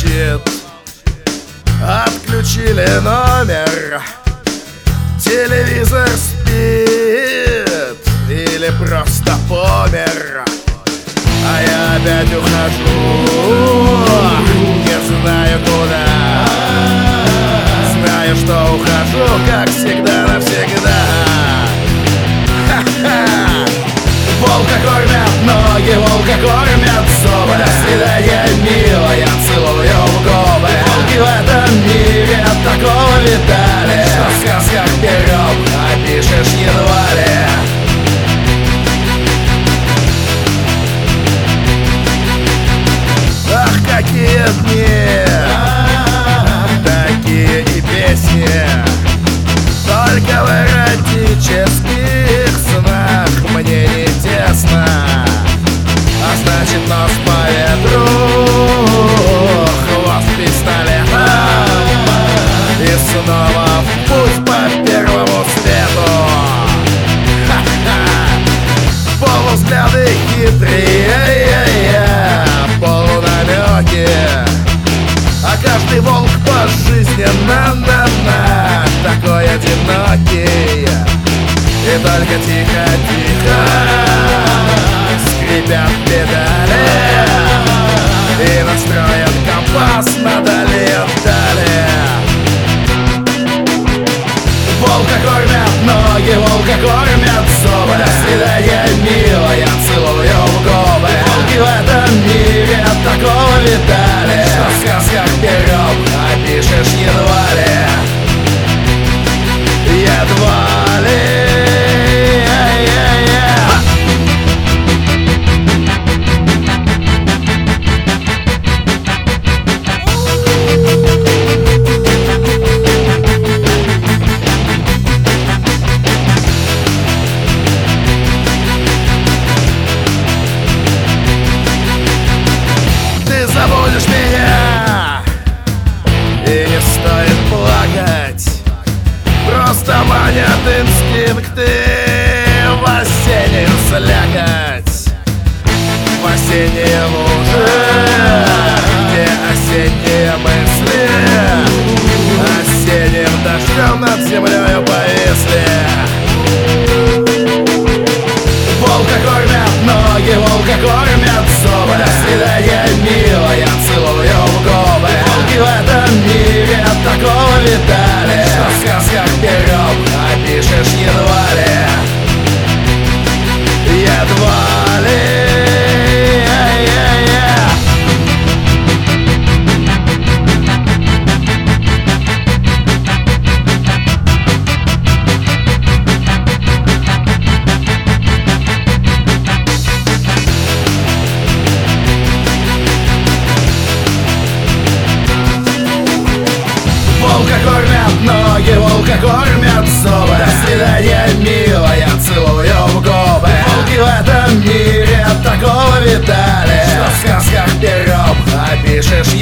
молчит. Отключили номер, телевизор спит или просто помер. А я опять ухожу, не знаю куда. Знаю, что ухожу, как всегда, навсегда. Ха-ха! Волка кормят ноги, волка кормят зубы. До свидания, милая, целую в губы. Волки в этом мире от такого видали, что в сказках берем, а пишешь едва ли. Ах, какие дни, такие и песни. Только в эротических снах мне не тесно, а значит нос по ветру, хвост пистолета, и снова в путь по первому свету. Ха-ха! Полувзгляды хитрые, полунамеки, а каждый волк пожизненно такой одинокий. И только тихо-тихо скрипят педали, и настроен компас надали. Волка кормят ноги, волка кормят зубы. До свидания, милая, целую в губы. Волки в этом мире от такого видали, что в сказках берем, а пишешь едва ли. Едва ли. Ты забудешь меня, и не стоит плакать. Просто манят инстинкты в осеннюю слякоть, в осенние лужи, где осенние мысли осенним дождем над землею повисли. Волка кормят ноги, волка кормят зубы. До свидания, милая, целую в губы. Волки в этом мире от такого видали, что в сказках берем, а пишешь едва ли. Едва ли. Волка кормят ноги, волка кормят зубы. До свидания, милая, целую в губы. Волки в этом мире от такого видали, что в сказках берем, а пишешь